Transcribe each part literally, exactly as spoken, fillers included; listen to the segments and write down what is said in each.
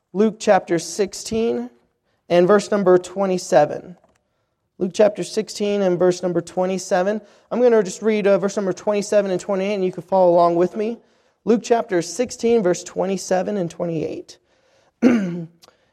Luke chapter sixteen and verse number twenty-seven. Luke chapter sixteen and verse number twenty-seven. I'm going to just read uh, verse number twenty-seven and twenty-eight, and you can follow along with me. Luke chapter sixteen, verse twenty-seven and twenty-eight. And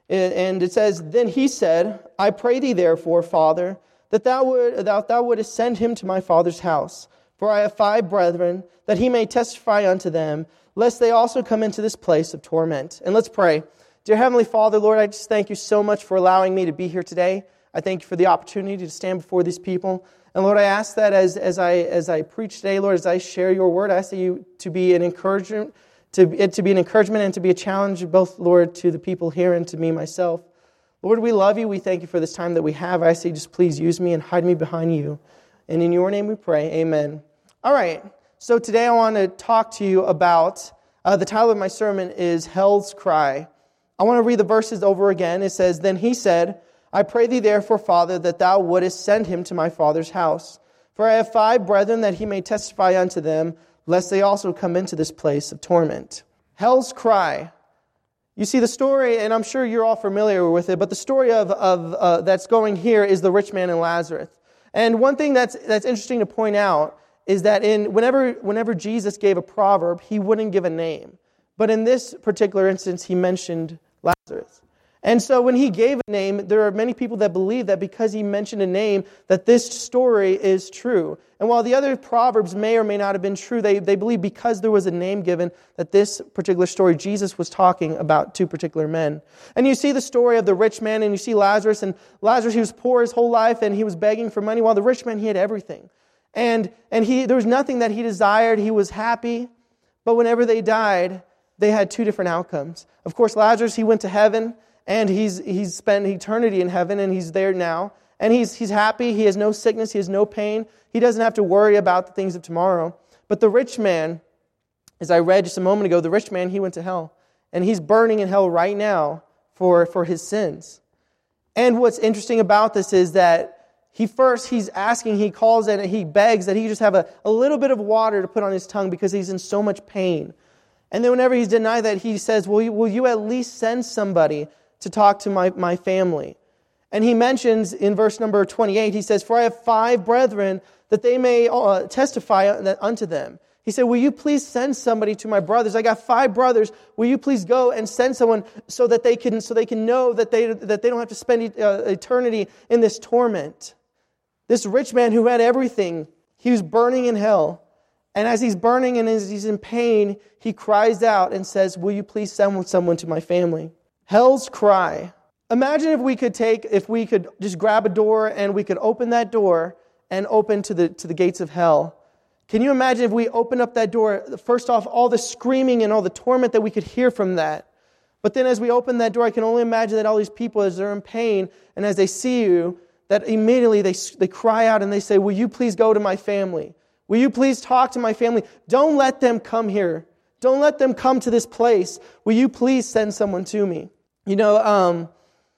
it says, "Then he said, I pray thee therefore, Father, that thou, would, that thou wouldest send him to my father's house. For I have five brethren, that he may testify unto them, lest they also come into this place of torment." And let's pray. Dear Heavenly Father, Lord, I just thank you so much for allowing me to be here today. I thank you for the opportunity to stand before these people. And Lord, I ask that as, as I as I preach today, Lord, as I share your word, I ask that you to be an encouragement, to it to be an encouragement and to be a challenge, both, Lord, to the people here and to me myself. Lord, we love you. We thank you for this time that we have. I say, just please use me and hide me behind you. And in your name we pray. Amen. All right. So today I want to talk to you about, uh, the title of my sermon is Hell's Cry. I want to read the verses over again. It says, "Then he said, I pray thee therefore, Father, that thou wouldest send him to my father's house. For I have five brethren, that he may testify unto them, lest they also come into this place of torment." Hell's cry. You see the story, and I'm sure you're all familiar with it, but the story of, of uh, that's going here is the rich man and Lazarus. And one thing that's that's interesting to point out is that in whenever whenever Jesus gave a proverb, he wouldn't give a name. But in this particular instance, he mentioned Lazarus. And so when he gave a name, there are many people that believe that because he mentioned a name, that this story is true. And while the other proverbs may or may not have been true, they, they believe because there was a name given, that this particular story, Jesus was talking about two particular men. And you see the story of the rich man, and you see Lazarus, and Lazarus, he was poor his whole life, and he was begging for money, while the rich man, he had everything. And, and he there was nothing that he desired, he was happy, but whenever they died, they had two different outcomes. Of course, Lazarus, he went to heaven, and he's he's spent eternity in heaven, and he's there now. And he's he's happy, he has no sickness, he has no pain. He doesn't have to worry about the things of tomorrow. But the rich man, as I read just a moment ago, the rich man, he went to hell. And he's burning in hell right now for, for his sins. And what's interesting about this is that he first, he's asking, he calls in, and he begs that he just have a, a little bit of water to put on his tongue because he's in so much pain. And then whenever he's denied that, he says, will you, will you at least send somebody to talk to my, my family? And he mentions in verse number twenty-eight, he says, "For I have five brethren, that they may uh, testify unto them." He said, "Will you please send somebody to my brothers? I got five brothers. Will you please go and send someone so that they can so they can know that they that they don't have to spend uh, eternity in this torment?" This rich man who had everything, he was burning in hell. And as he's burning and as he's in pain, he cries out and says, "Will you please send someone to my family?" Hell's cry. Imagine if we could take, if we could just grab a door and we could open that door and open to the to the gates of hell. Can you imagine if we opened up that door, first off, all the screaming and all the torment that we could hear from that. But then as we open that door, I can only imagine that all these people, as they're in pain and as they see you, that immediately they they cry out and they say, "Will you please go to my family? Will you please talk to my family? Don't let them come here. Don't let them come to this place. Will you please send someone to me?" You know, um,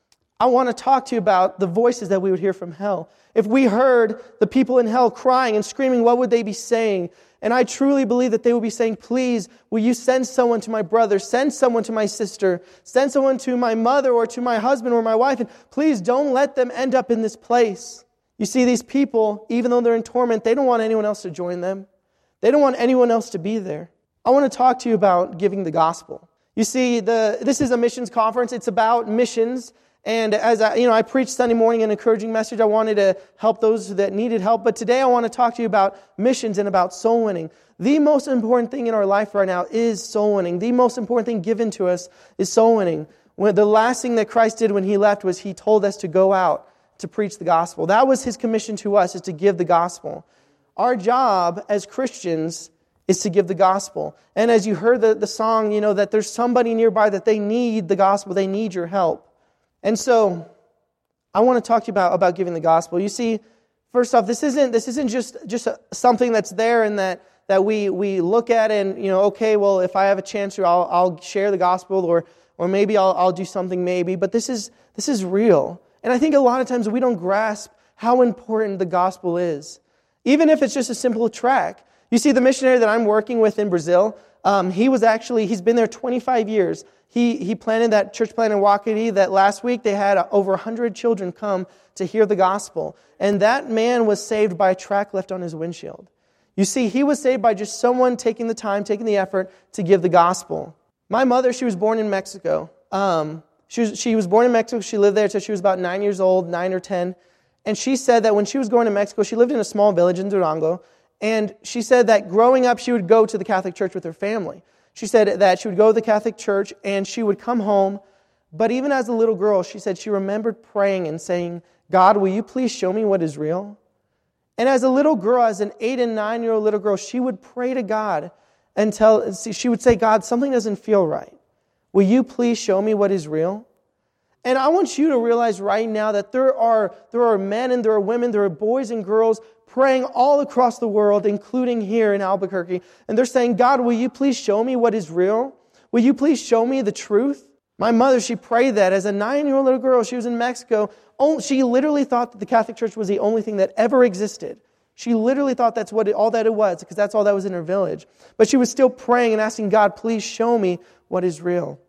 I want to talk to you about the voices that we would hear from hell. If we heard the people in hell crying and screaming, what would they be saying? And I truly believe that they would be saying, "Please, will you send someone to my brother? Send someone to my sister. Send someone to my mother or to my husband or my wife. And please don't let them end up in this place." You see, these people, even though they're in torment, they don't want anyone else to join them. They don't want anyone else to be there. I want to talk to you about giving the gospel. You see, the this is a missions conference. It's about missions. And as I, you know, I preached Sunday morning an encouraging message. I wanted to help those that needed help. But today I want to talk to you about missions and about soul winning. The most important thing in our life right now is soul winning. The most important thing given to us is soul winning. When the last thing that Christ did when He left was He told us to go out to preach the gospel. That was His commission to us, is to give the gospel. Our job as Christians is to give the gospel. And as you heard the, the song, you know, that there's somebody nearby that they need the gospel. They need your help. And so, I want to talk to you about, about giving the gospel. You see, first off, this isn't this isn't just just a, something that's there and that that we we look at and, you know, okay, well, if I have a chance to, I'll I'll share the gospel, or or maybe I'll I'll do something maybe. But this is this is real, and I think a lot of times we don't grasp how important the gospel is, even if it's just a simple track. You see, the missionary that I'm working with in Brazil, um, he was actually he's been there twenty-five years. He he planted that church plant in Waukee that last week they had over one hundred children come to hear the gospel. And that man was saved by a track left on his windshield. You see, he was saved by just someone taking the time, taking the effort to give the gospel. My mother, she was born in Mexico. Um, she was, she was born in Mexico. She lived there until she was about nine years old, nine or ten. And she said that when she was going to Mexico, she lived in a small village in Durango. And she said that growing up, she would go to the Catholic Church with her family. She said that she would go to the Catholic Church and she would come home. But even as a little girl, she said she remembered praying and saying, God, will you please show me what is real? And as a little girl, as an eight and nine-year-old little girl, she would pray to God and tell, she would say, God, something doesn't feel right. Will you please show me what is real? And I want you to realize right now that there are, there are men and there are women, there are boys and girls praying all across the world, including here in Albuquerque. And they're saying, God, will you please show me what is real? Will you please show me the truth? My mother, she prayed that as a nine-year-old little girl. She was in Mexico. She literally thought that the Catholic Church was the only thing that ever existed. She literally thought that's what it, all that it was, because that's all that was in her village. But she was still praying and asking God, please show me what is real.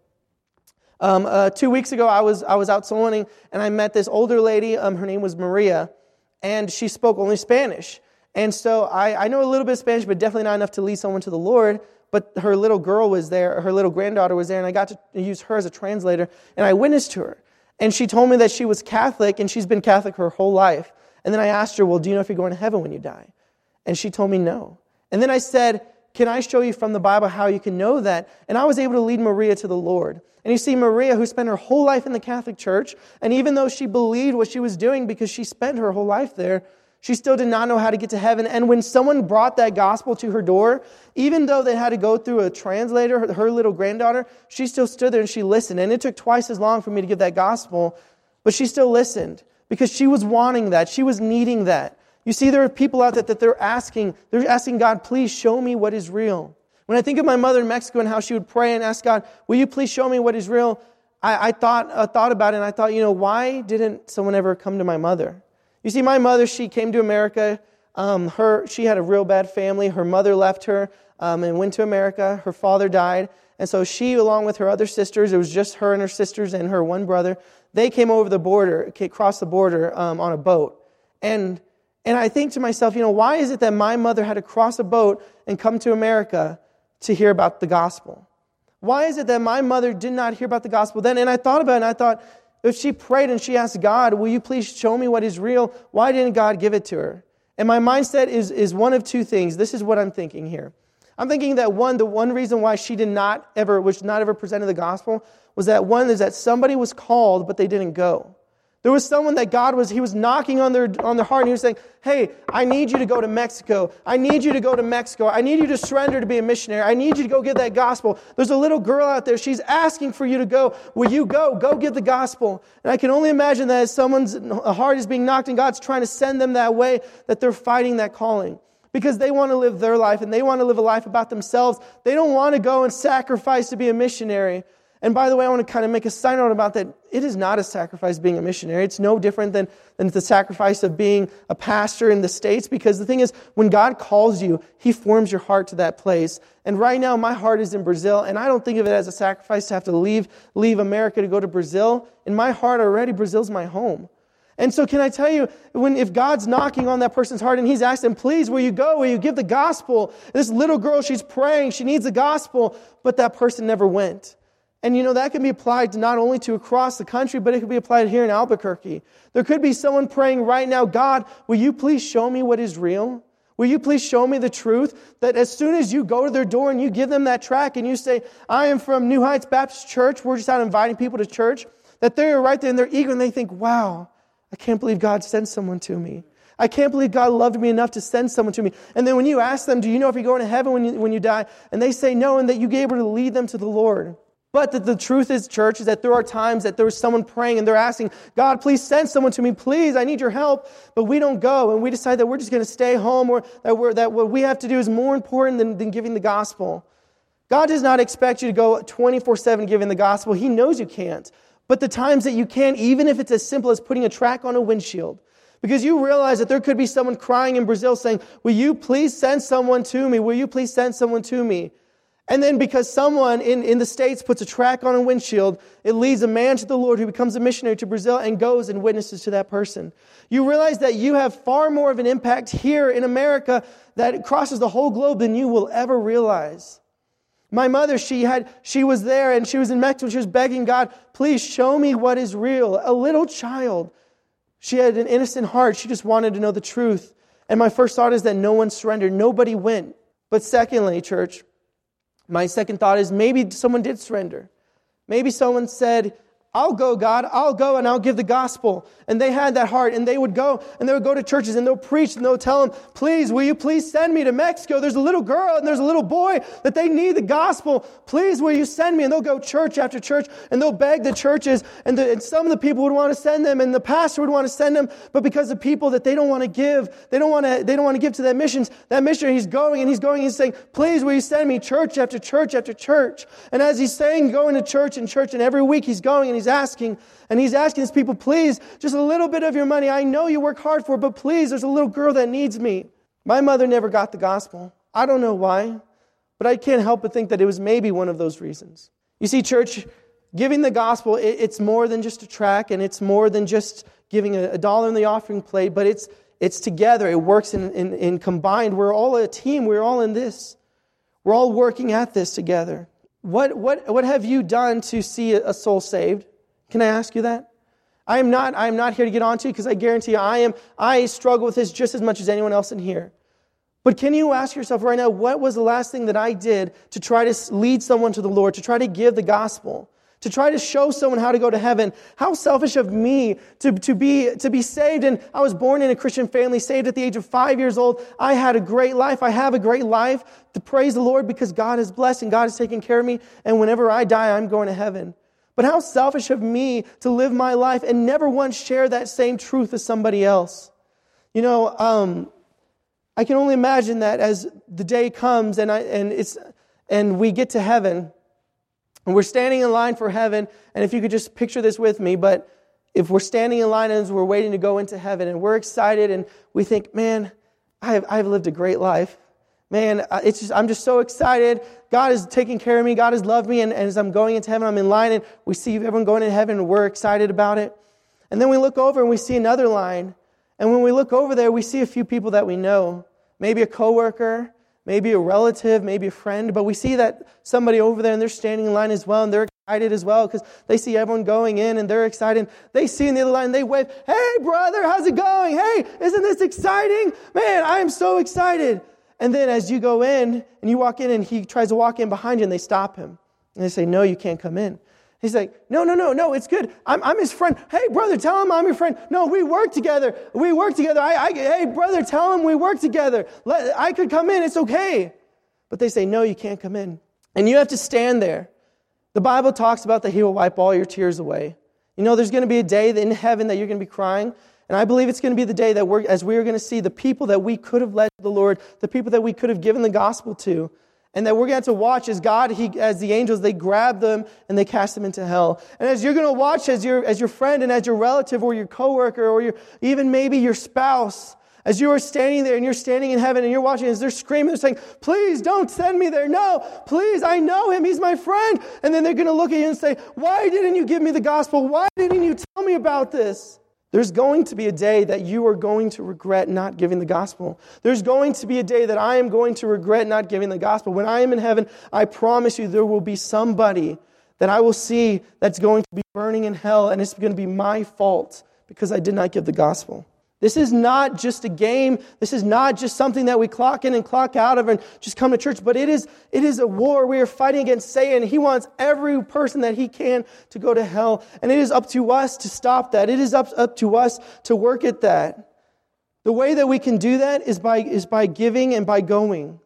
Um, uh, two weeks ago, I was I was out saloning, and I met this older lady. Um, her name was Maria, and she spoke only Spanish. And so I, I know a little bit of Spanish, but definitely not enough to lead someone to the Lord. But her little girl was there, her little granddaughter was there, and I got to use her as a translator, and I witnessed to her. And she told me that she was Catholic, and she's been Catholic her whole life. And then I asked her, well, do you know if you're going to heaven when you die? And she told me no. And then I said, can I show you from the Bible how you can know that? And I was able to lead Maria to the Lord. And you see, Maria, who spent her whole life in the Catholic Church, and even though she believed what she was doing because she spent her whole life there, she still did not know how to get to heaven. And when someone brought that gospel to her door, even though they had to go through a translator, her, her little granddaughter, she still stood there and she listened. And it took twice as long for me to give that gospel, but she still listened because she was wanting that. She was needing that. You see, there are people out there that they're asking, they're asking God, please show me what is real. When I think of my mother in Mexico and how she would pray and ask God, will you please show me what is real? I, I thought uh, thought about it and I thought, you know, why didn't someone ever come to my mother? You see, my mother, she came to America. Um, her, she had a real bad family. Her mother left her um, and went to America. Her father died. And so she, along with her other sisters, it was just her and her sisters and her one brother, they came over the border, crossed the border um, on a boat. And and I think to myself, you know, why is it that my mother had to cross a boat and come to America to hear about the gospel? Why is it that my mother did not hear about the gospel then? And I thought about it and I thought, if she prayed and she asked God, will you please show me what is real? Why didn't God give it to her? And my mindset is, is one of two things. This is what I'm thinking here. I'm thinking that one, the one reason why she did not ever, was not ever presented the gospel was that one is that somebody was called, but they didn't go. There was someone that God was, He was knocking on their on their heart and He was saying, hey, I need you to go to Mexico. I need you to go to Mexico. I need you to surrender to be a missionary. I need you to go give that gospel. There's a little girl out there. She's asking for you to go. Will you go? Go give the gospel. And I can only imagine that as someone's heart is being knocked and God's trying to send them that way, that they're fighting that calling. Because they want to live their life and they want to live a life about themselves. They don't want to go and sacrifice to be a missionary. And by the way, I want to kind of make a side note about that. It is not a sacrifice being a missionary. It's no different than, than the sacrifice of being a pastor in the States. Because the thing is, when God calls you, He forms your heart to that place. And right now, my heart is in Brazil. And I don't think of it as a sacrifice to have to leave, leave America to go to Brazil. In my heart already, Brazil's my home. And so can I tell you, when if God's knocking on that person's heart and He's asking, please, will you go? Will you give the gospel? This little girl, she's praying. She needs the gospel. But that person never went. And you know, that can be applied to not only to across the country, but it could be applied here in Albuquerque. There could be someone praying right now, God, will you please show me what is real? Will you please show me the truth? That as soon as you go to their door and you give them that tract and you say, I am from New Heights Baptist Church, we're just out inviting people to church, that they're right there and they're eager and they think, wow, I can't believe God sent someone to me. I can't believe God loved me enough to send someone to me. And then when you ask them, do you know if you're going to heaven when you, when you die? And they say no, and that you be able to lead them to the Lord. But the, the truth is, church, is that there are times that there is someone praying and they're asking, God, please send someone to me. Please, I need your help. But we don't go. And we decide that we're just going to stay home, or that, we're, that what we have to do is more important than, than giving the gospel. God does not expect you to go twenty-four seven giving the gospel. He knows you can't. But the times that you can, even if it's as simple as putting a track on a windshield, because you realize that there could be someone crying in Brazil saying, will you please send someone to me? Will you please send someone to me? And then because someone in, in the States puts a track on a windshield, it leads a man to the Lord who becomes a missionary to Brazil and goes and witnesses to that person. You realize that you have far more of an impact here in America that crosses the whole globe than you will ever realize. My mother, she had, she was there and she was in Mexico and she was begging God, please show me what is real. A little child. She had an innocent heart. She just wanted to know the truth. And my first thought is that no one surrendered. Nobody went. But secondly, church, my second thought is maybe someone did surrender. Maybe someone said, I'll go, God, I'll go and I'll give the gospel. And they had that heart and they would go and they would go to churches and they'll preach and they'll tell them, please, will you please send me to Mexico? There's a little girl and there's a little boy that they need the gospel. Please, will you send me? And they'll go church after church and they'll beg the churches and, the, and some of the people would want to send them and the pastor would want to send them. But because of people that they don't want to give, they don't want to, they don't want to give to that missions, that missionary, he's going and he's going and he's saying, please, will you send me church after church after church? And as he's saying, going to church and church and every week he's going and he's asking, and he's asking his people, please, just a little bit of your money. I know you work hard for it, but please, there's a little girl that needs me. My mother never got the gospel. I don't know why, but I can't help but think that it was maybe one of those reasons. You see, church, giving the gospel, it, it's more than just a track, and it's more than just giving a, a dollar in the offering plate, but it's it's together. It works in, in, in combined. We're all a team. We're all in this. We're all working at this together. What what what have you done to see a soul saved? Can I ask you that? I am not, I am not here to get on to, because I guarantee you I am, I struggle with this just as much as anyone else in here. But can you ask yourself right now, what was the last thing that I did to try to lead someone to the Lord, to try to give the gospel, to try to show someone how to go to heaven? How selfish of me to, to be, to be saved. And I was born in a Christian family, saved at the age of five years old. I had a great life. I have a great life to praise the Lord because God is blessed and God is taking care of me. And whenever I die, I'm going to heaven. But how selfish of me to live my life and never once share that same truth with somebody else. You know, um, I can only imagine that as the day comes and I and it's and we get to heaven and we're standing in line for heaven. And if you could just picture this with me, but if we're standing in line as we're waiting to go into heaven and we're excited and we think, man, I have I have lived a great life. Man, it's just, I'm just so excited. God is taking care of me. God has loved me. And, and as I'm going into heaven, I'm in line and we see everyone going into heaven and we're excited about it. And then we look over and we see another line. And when we look over there, we see a few people that we know. Maybe a coworker, maybe a relative, maybe a friend. But we see that somebody over there and they're standing in line as well. And they're excited as well because they see everyone going in and they're excited. They see in the other line and they wave, hey, brother, how's it going? Hey, isn't this exciting? Man, I am so excited. And then as you go in and you walk in and he tries to walk in behind you and they stop him. And they say, no, you can't come in. He's like, no, no, no, no, it's good. I'm, I'm his friend. Hey, brother, tell him I'm your friend. No, we work together. We work together. I, I, hey, brother, tell him we work together. Let, I could come in. It's okay. But they say, no, you can't come in. And you have to stand there. The Bible talks about that he will wipe all your tears away. You know, there's going to be a day in heaven that you're going to be crying. And I believe it's going to be the day that we're, as we are going to see the people that we could have led to the Lord, the people that we could have given the gospel to, and that we're going to have to watch as God, he, as the angels, they grab them and they cast them into hell. And as you're going to watch as your, as your friend and as your relative or your coworker or your, even maybe your spouse, as you are standing there and you're standing in heaven and you're watching as they're screaming, they're saying, please don't send me there. No, please, I know him. He's my friend. And then they're going to look at you and say, why didn't you give me the gospel? Why didn't you tell me about this? There's going to be a day that you are going to regret not giving the gospel. There's going to be a day that I am going to regret not giving the gospel. When I am in heaven, I promise you there will be somebody that I will see that's going to be burning in hell, and it's going to be my fault because I did not give the gospel. This is not just a game. This is not just something that we clock in and clock out of and just come to church. But it is it is a war. We are fighting against Satan. He wants every person that he can to go to hell. And it is up to us to stop that. It is up, up to us to work at that. The way that we can do that is by is by giving and by going.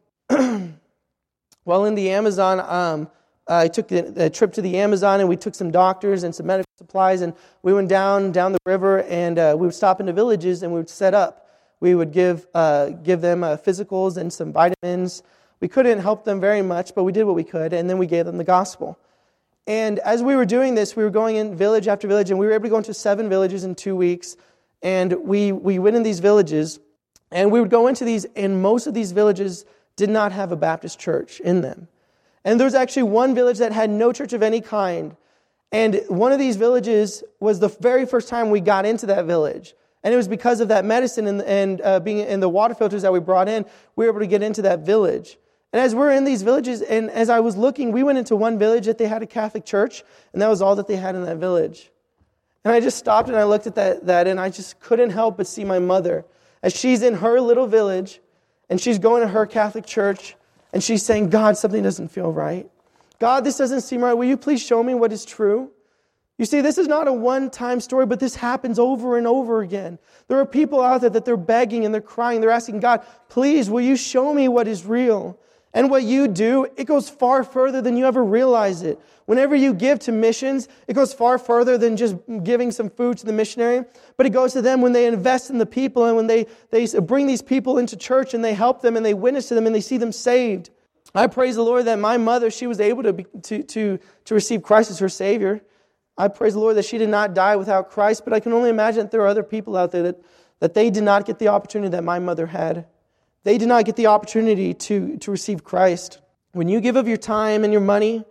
While in the Amazon, um, I took a trip to the Amazon and we took some doctors and some medical supplies and we went down down the river and uh, we would stop into villages and we would set up. We would give uh, give them uh, physicals and some vitamins. We couldn't help them very much, but we did what we could, and then we gave them the gospel. And as we were doing this, we were going in village after village, and we were able to go into seven villages in two weeks. And we we went in these villages, and we would go into these, and most of these villages did not have a Baptist church in them. And there was actually one village that had no church of any kind. And one of these villages was the very first time we got into that village. And it was because of that medicine and, and uh, being in the water filters that we brought in, we were able to get into that village. And as we're in these villages, and as I was looking, we went into one village that they had a Catholic church, and that was all that they had in that village. And I just stopped and I looked at that, that and I just couldn't help but see my mother as she's in her little village, and she's going to her Catholic church, and she's saying, God, something doesn't feel right. God, this doesn't seem right. Will you please show me what is true? You see, this is not a one-time story, but this happens over and over again. There are people out there that they're begging and they're crying. They're asking God, please, will you show me what is real? And what you do, it goes far further than you ever realize it. Whenever you give to missions, it goes far further than just giving some food to the missionary. But it goes to them when they invest in the people and when they, they bring these people into church and they help them and they witness to them and they see them saved. I praise the Lord that my mother, she was able to, be, to, to, to receive Christ as her Savior. I praise the Lord that she did not die without Christ, but I can only imagine that there are other people out there that, that they did not get the opportunity that my mother had. They did not get the opportunity to, to receive Christ. When you give of your time and your money,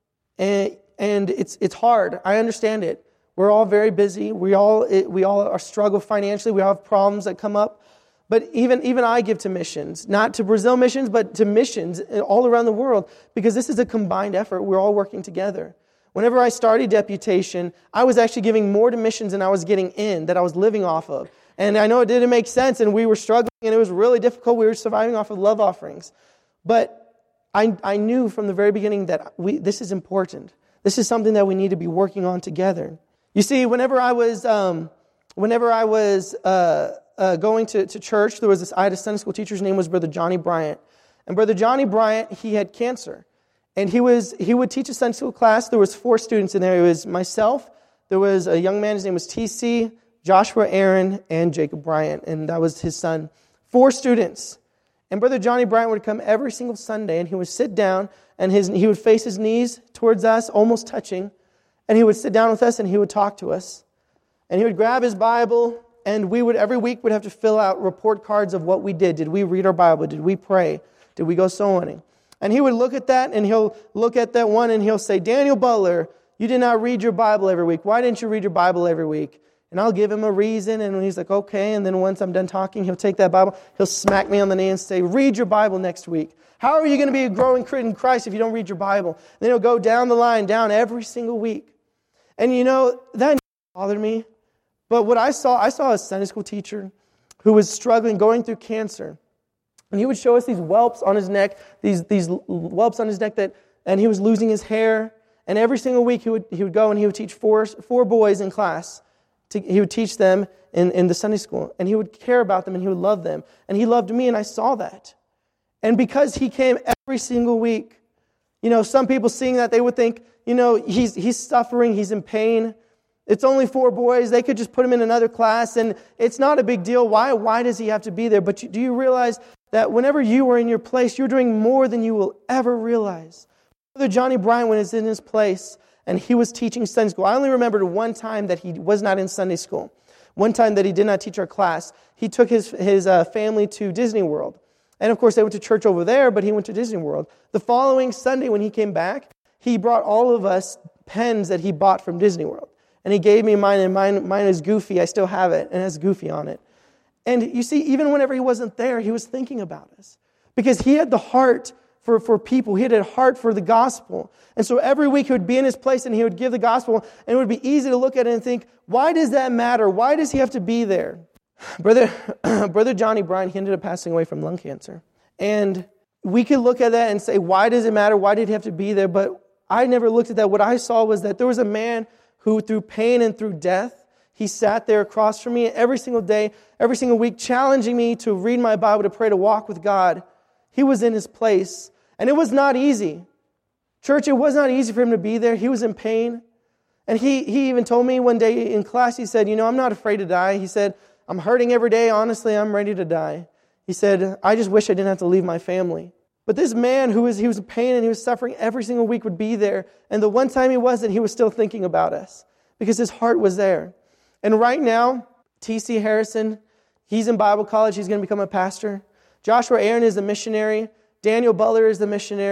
and, and it's it's hard, I understand it. We're all very busy. We all we all are struggle financially. We all have problems that come up. But even, even I give to missions, not to Brazil missions, but to missions all around the world, because this is a combined effort. We're all working together. Whenever I started Deputation, I was actually giving more to missions than I was getting in, that I was living off of. And I know it didn't make sense, and we were struggling, and it was really difficult. We were surviving off of love offerings. But I, I knew from the very beginning that we this is important. This is something that we need to be working on together. You see, whenever I was, um, whenever I was uh, uh, going to, to church, there was this. I had a Sunday school teacher. His name was Brother Johnny Bryant, and Brother Johnny Bryant, he had cancer. And he was he would teach a Sunday school class. There was four students in there. It was myself. There was a young man. His name was T C, Joshua Aaron, and Jacob Bryant. And that was his son. Four students. And Brother Johnny Bryant would come every single Sunday, and he would sit down, and his he would face his knees towards us, almost touching. And he would sit down with us, and he would talk to us. And he would grab his Bible, and we would every week would have to fill out report cards of what we did. Did we read our Bible? Did we pray? Did we go soul winning? And he would look at that, and he'll look at that one, and he'll say, Daniel Butler, you did not read your Bible every week. Why didn't you read your Bible every week? And I'll give him a reason, and he's like, okay. And then once I'm done talking, he'll take that Bible, he'll smack me on the knee and say, read your Bible next week. How are you going to be a growing Christian in Christ if you don't read your Bible? And then he'll go down the line, down every single week. And you know, that bothered me. But what I saw, I saw a Sunday school teacher who was struggling, going through cancer. And he would show us these whelps on his neck, these these whelps on his neck that, and he was losing his hair. And every single week he would he would go and he would teach four four boys in class. To, he would teach them in, in the Sunday school, and he would care about them and he would love them. And he loved me, and I saw that. And because he came every single week, you know, some people seeing that, they would think, you know, he's he's suffering, he's in pain. It's only four boys. They could just put him in another class, and it's not a big deal. Why why does he have to be there? But you, do you realize that whenever you were in your place, you're doing more than you will ever realize? Brother Johnny Bryant, when he was in his place, and he was teaching Sunday school. I only remembered one time that he was not in Sunday school. One time that he did not teach our class. He took his, his uh, family to Disney World. And of course, they went to church over there, but he went to Disney World. The following Sunday when he came back, he brought all of us pens that he bought from Disney World. And he gave me mine, and mine, mine is Goofy. I still have it, and it has Goofy on it. And you see, even whenever he wasn't there, he was thinking about us. Because he had the heart for, for people. He had a heart for the gospel. And so every week he would be in his place and he would give the gospel. And it would be easy to look at it and think, why does that matter? Why does he have to be there? Brother, Brother Johnny Bryant, he ended up passing away from lung cancer. And we could look at that and say, why does it matter? Why did he have to be there? But I never looked at that. What I saw was that there was a man who, through pain and through death, he sat there across from me every single day, every single week, challenging me to read my Bible, to pray, to walk with God. He was in his place. And it was not easy. Church, it was not easy for him to be there. He was in pain. And he, he even told me one day in class, he said, you know, I'm not afraid to die. He said, I'm hurting every day. Honestly, I'm ready to die. He said, I just wish I didn't have to leave my family. But this man who was, he was in pain and he was suffering every single week would be there. And the one time he wasn't, he was still thinking about us because his heart was there. And right now, T C Harrison, he's in Bible college. He's going to become a pastor. Joshua Aaron is a missionary. Daniel Butler is the missionary.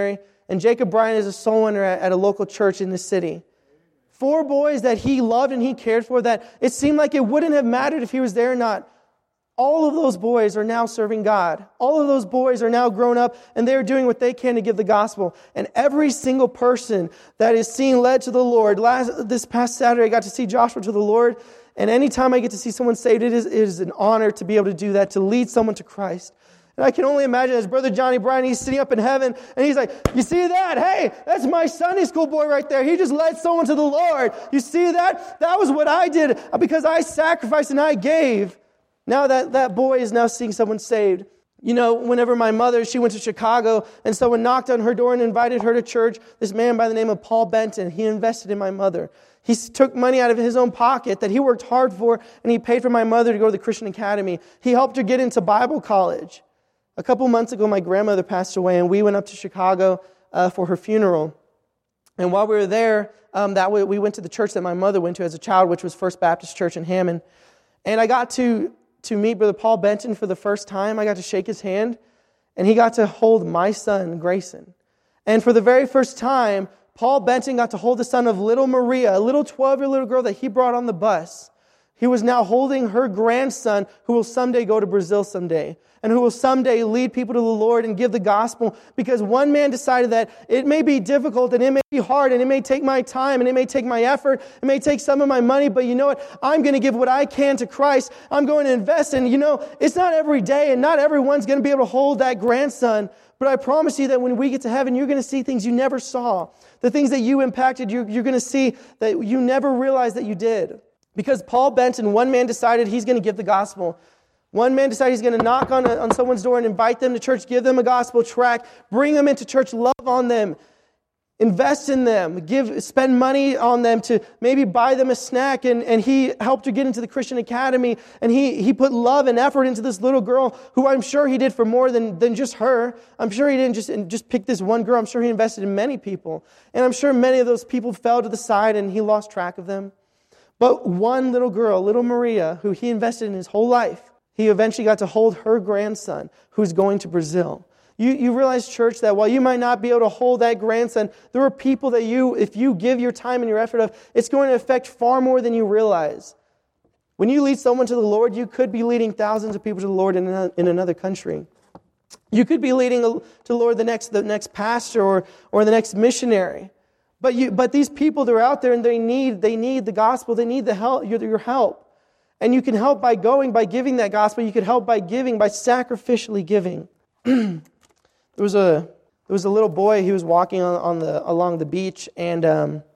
And Jacob Bryant is a soul winner at, at a local church in the city. Four boys that he loved and he cared for, that it seemed like it wouldn't have mattered if he was there or not. All of those boys are now serving God. All of those boys are now grown up, and they're doing what they can to give the gospel. And every single person that is seen led to the Lord. Last this past Saturday, I got to see Joshua to the Lord. And anytime I get to see someone saved, it is, it is an honor to be able to do that, to lead someone to Christ. And I can only imagine as Brother Johnny Bryan, he's sitting up in heaven, and he's like, you see that? Hey, that's my Sunday school boy right there. He just led someone to the Lord. You see that? That was what I did because I sacrificed and I gave. Now that, that boy is now seeing someone saved. You know, whenever my mother, she went to Chicago and someone knocked on her door and invited her to church, this man by the name of Paul Benton, he invested in my mother. He took money out of his own pocket that he worked hard for, and he paid for my mother to go to the Christian Academy. He helped her get into Bible college. A couple months ago, my grandmother passed away, and we went up to Chicago uh, for her funeral. And while we were there, um, that way we went to the church that my mother went to as a child, which was First Baptist Church in Hammond. And I got to... to meet Brother Paul Benton for the first time. I got to shake his hand, and he got to hold my son, Grayson. And for the very first time, Paul Benton got to hold the son of little Maria, a little twelve-year-old little girl that he brought on the bus. He was now holding her grandson, who will someday go to Brazil someday, and who will someday lead people to the Lord and give the gospel, because one man decided that it may be difficult and it may be hard and it may take my time and it may take my effort, it may take some of my money, but you know what? I'm going to give what I can to Christ. I'm going to invest in, you know, it's not every day and not everyone's going to be able to hold that grandson, but I promise you that when we get to heaven, you're going to see things you never saw. The things that you impacted, you're, you're going to see that you never realized that you did. Because Paul Benton, one man decided he's going to give the gospel. One man decided he's going to knock on, a, on someone's door and invite them to church, give them a gospel tract, bring them into church, love on them, invest in them, give, spend money on them to maybe buy them a snack. And, and he helped her get into the Christian Academy. And he, he put love and effort into this little girl who I'm sure he did for more than, than just her. I'm sure he didn't just, just pick this one girl. I'm sure he invested in many people. And I'm sure many of those people fell to the side and he lost track of them. But one little girl, little Maria, who he invested in his whole life, he eventually got to hold her grandson who's going to Brazil. You, you realize, church, that while you might not be able to hold that grandson, there are people that you, if you give your time and your effort of, it's going to affect far more than you realize. When you lead someone to the Lord, you could be leading thousands of people to the Lord in, a, in another country. You could be leading to the Lord the next, the next pastor or, or the next missionary. But you, but these people, they're out there and they need, they need the gospel. They need the help, your, your help. And you can help by going, by giving that gospel. You can help by giving, by sacrificially giving. there was a there was a little boy. He was walking on, on the along the beach, and um, and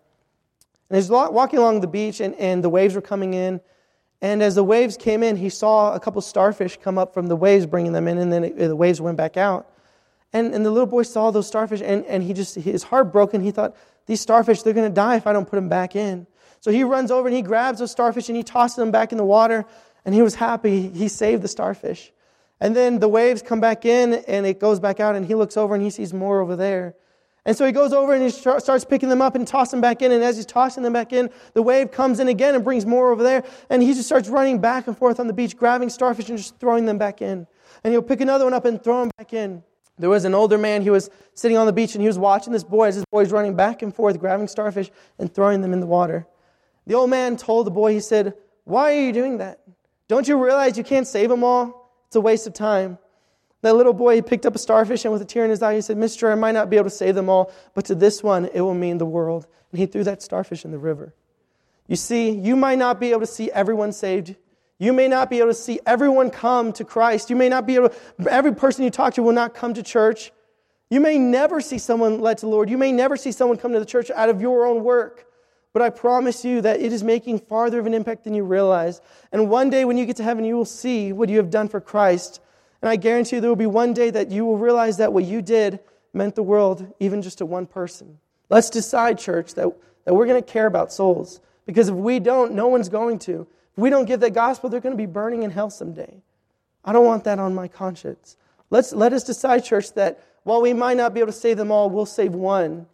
he was walking along the beach, and, and the waves were coming in. And as the waves came in, he saw a couple starfish come up from the waves, bringing them in, and then it, the waves went back out. And and the little boy saw those starfish, and, and he just his heart broke, and he thought, these starfish, they're going to die if I don't put them back in. So he runs over and he grabs those starfish and he tosses them back in the water, and he was happy. He saved the starfish. And then the waves come back in and it goes back out, and he looks over and he sees more over there. And so he goes over and he starts picking them up and tossing them back in. And as he's tossing them back in, the wave comes in again and brings more over there. And he just starts running back and forth on the beach, grabbing starfish and just throwing them back in. And he'll pick another one up and throw them back in. There was an older man, he was sitting on the beach and he was watching this boy as this boy's running back and forth, grabbing starfish and throwing them in the water. The old man told the boy, he said, why are you doing that? Don't you realize you can't save them all? It's a waste of time. That little boy, he picked up a starfish, and with a tear in his eye, he said, Mister, I might not be able to save them all, but to this one, it will mean the world. And he threw that starfish in the river. You see, you might not be able to see everyone saved. You may not be able to see everyone come to Christ. You may not be able to, every person you talk to will not come to church. You may never see someone led to the Lord. You may never see someone come to the church out of your own work. But I promise you that it is making farther of an impact than you realize. And one day when you get to heaven, you will see what you have done for Christ. And I guarantee you there will be one day that you will realize that what you did meant the world, even just to one person. Let's decide, church, that, that we're going to care about souls. Because if we don't, no one's going to. If we don't give that gospel, they're going to be burning in hell someday. I don't want that on my conscience. Let's let us decide, church, that while we might not be able to save them all, we'll save one.